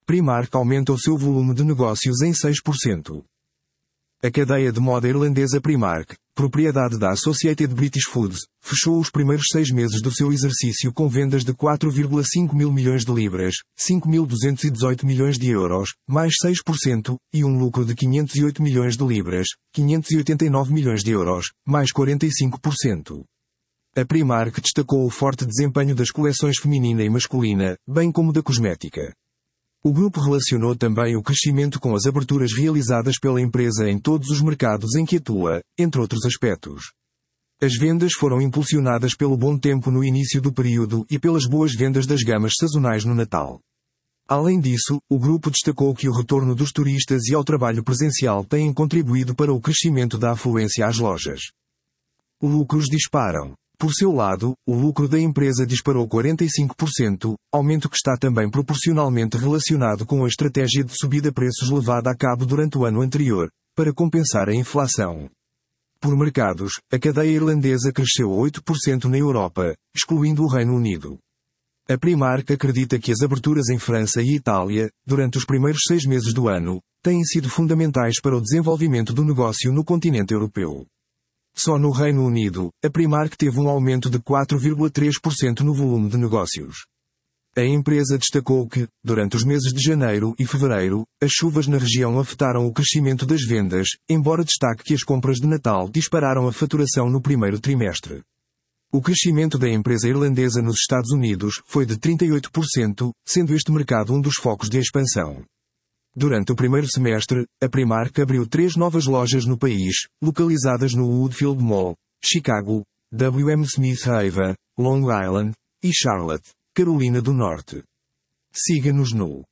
Primark aumenta o seu volume de negócios em 6%. A cadeia de moda irlandesa Primark, propriedade da Associated British Foods, fechou os primeiros 6 meses do seu exercício com vendas de 4,5 mil milhões de libras, 5.218 milhões de euros, mais 6%, e um lucro de 508 milhões de libras, 589 milhões de euros, mais 45%. A Primark destacou o forte desempenho das coleções feminina e masculina, bem como da cosmética. O grupo relacionou também o crescimento com as aberturas realizadas pela empresa em todos os mercados em que atua, entre outros aspectos. As vendas foram impulsionadas pelo bom tempo no início do período e pelas boas vendas das gamas sazonais no Natal. Além disso, o grupo destacou que o retorno dos turistas e ao trabalho presencial têm contribuído para o crescimento da afluência às lojas. Lucros disparam. Por seu lado, o lucro da empresa disparou 45%, aumento que está também proporcionalmente relacionado com a estratégia de subida de preços levada a cabo durante o ano anterior, para compensar a inflação. Por mercados, a cadeia irlandesa cresceu 8% na Europa, excluindo o Reino Unido. A Primark acredita que as aberturas em França e Itália, durante os primeiros 6 meses do ano, têm sido fundamentais para o desenvolvimento do negócio no continente europeu. Só no Reino Unido, a Primark teve um aumento de 4,3% no volume de negócios. A empresa destacou que, durante os meses de janeiro e fevereiro, as chuvas na região afetaram o crescimento das vendas, embora destaque que as compras de Natal dispararam a faturação no primeiro trimestre. O crescimento da empresa irlandesa nos Estados Unidos foi de 38%, sendo este mercado um dos focos de expansão. Durante o primeiro semestre, a Primark abriu 3 novas lojas no país, localizadas no Woodfield Mall, Chicago, W.M. Smith Haven, Long Island e Charlotte, Carolina do Norte. Siga-nos no